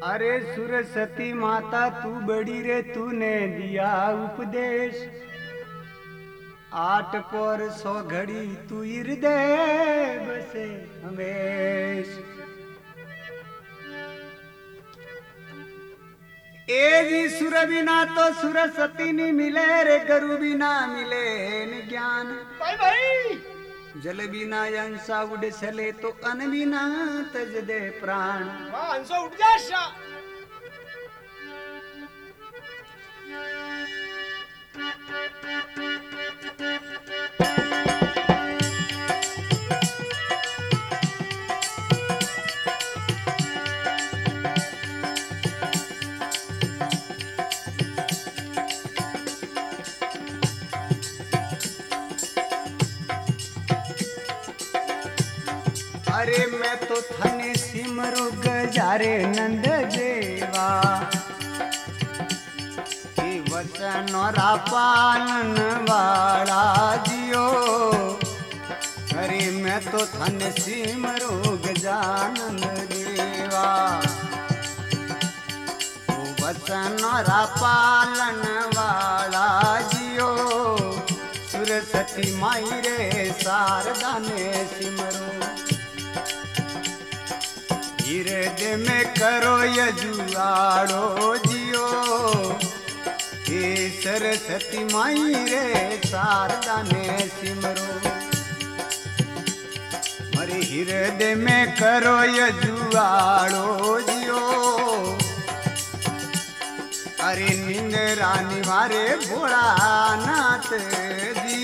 अरे सरस्वती माता तू बड़ी रे, तूने दिया उपदेश। 8 पर 100 घड़ी तू हृदय बसे हमेश। ए जी सुर बिना तो सरस्वती नहीं मिले रे, गुरु बिना मिले न ज्ञान। भाई भाई जल बिना अंसा उड़ चले तो अन बिना तज दे प्राण। वाह हंसो उठ जा शा। अरे मैं तो थने सिमरु गजारे नंद देवा, हे वचनोरा पालन वाला जियो। अरे मैं तो थने सिमरु गजानंद देवा, ओ वचनोरा पालन वाला जियो। सरस्वती माई रे शारदा ने सिमरो, हृदय में करो यजुआड़ो जियो। हे सरस्वती माई रे शारदा ने सिमरो, अरे हृदय में करो यजुआड़ो जियो। अरे नींद रानी मारे भोलानाथ जी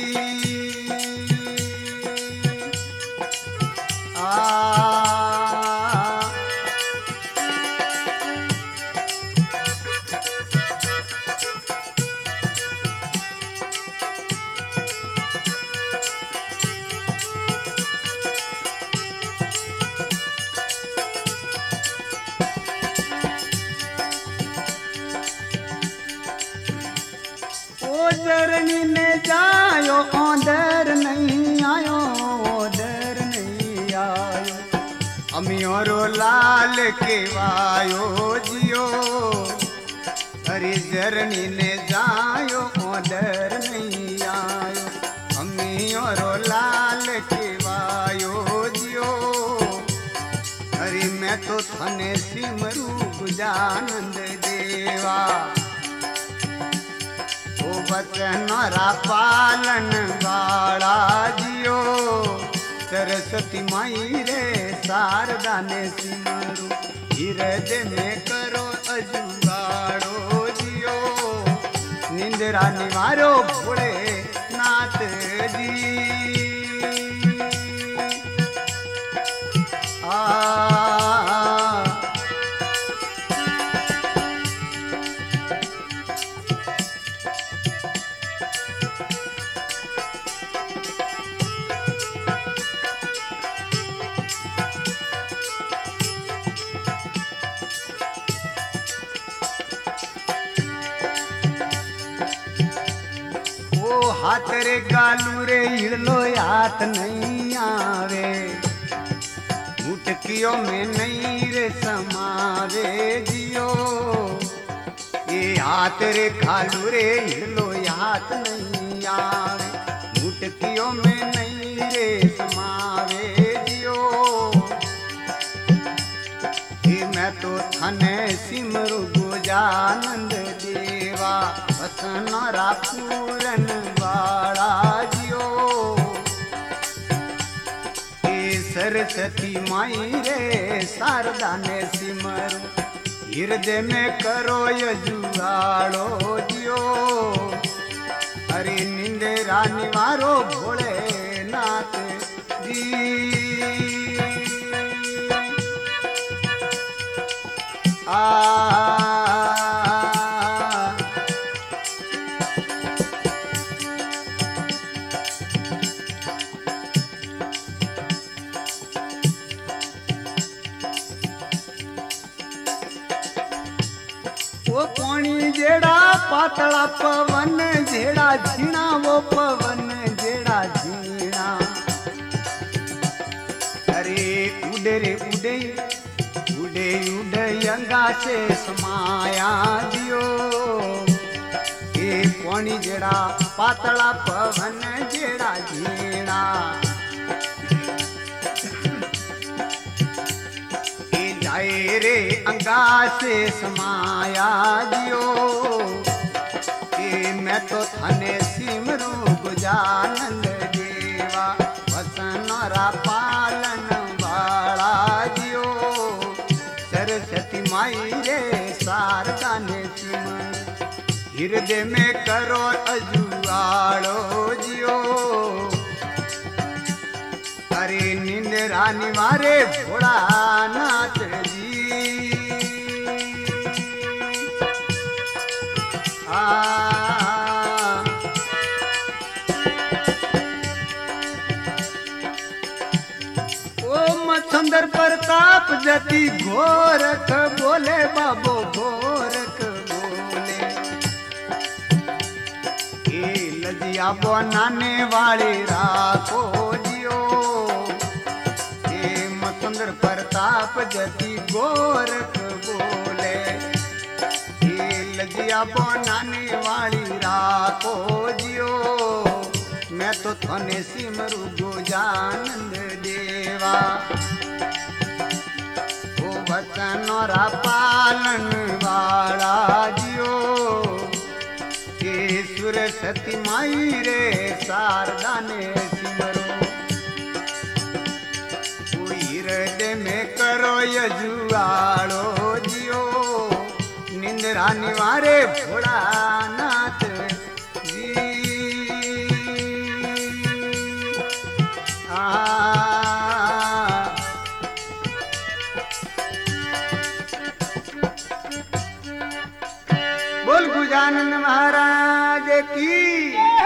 जरनी ने जायो ओदर नहीं आयो, ओदर नहीं आयो। अमियोरो लाल के वायो जियो, अरे जरनी ने जायो ओदर नहीं आयो। अमियोरो लाल के वायो जियो, अरे मैं तो थने सिमरू गुजानंद देवा। वचनोरा पालन वाला जियो, सरस्वती माई रे शारदा ने सिमरू। हृदय में करो अजुगाड़ो जियो, निंद्रा निवारो भोले नाथ जी। हाथ रे गालू रे हिड़लो हाथ नहीं आवे, मुटकियों में नहीं रे समावे जियो। ये हाथ रे गालू रे हिड़लो हाथ नहीं आवे, मुटकियों में नहीं रे समावे जियो। ये मैं तो थने सिमरु गुजानंद देवा, वसनोरा पूरन वाला जियो। हे सरस्वती माई रे शारदा ने सिमरो, हृदय में करो यजुआड़ो जियो। अरे निंदेरा निवारो भोले नाथ जी। वो पानी जेड़ा पातला पवन जेड़ा झीना, वो पवन जेड़ा झीना। अरे उड़े रे उड़े, उड़े उडयंगा से समाया दियो पानी जेड़ा पातला पवन जेड़ा झीणा जाए रे अंगा से समाया दियो मैं तो थाने सिमरू गुजानंद देवा वसनरा पालन वाला जियो सरस्वती माई रे शारदा ने सिमर हृदय में करो अजुआड़ो जियो अरे निंदरा निवारे भोला नाथ जी सुंदर प्रताप जति घोरख बोले बाबो घोरख बोले लजिया बनाने वाले राखो जियो सुंदर प्रताप जति गोरख बोले लजिया बनाने वाली राखो जियो मैं तो थने सिमरू गुजानंद देवा वचनोरा पालन वाला जियो सरस्वती माई रे शारदा ने सिमरो हृदय में करो यजुआड़ो जियो निंदरा निवारे भोला नाथ जी बोल गुजानंद महाराज की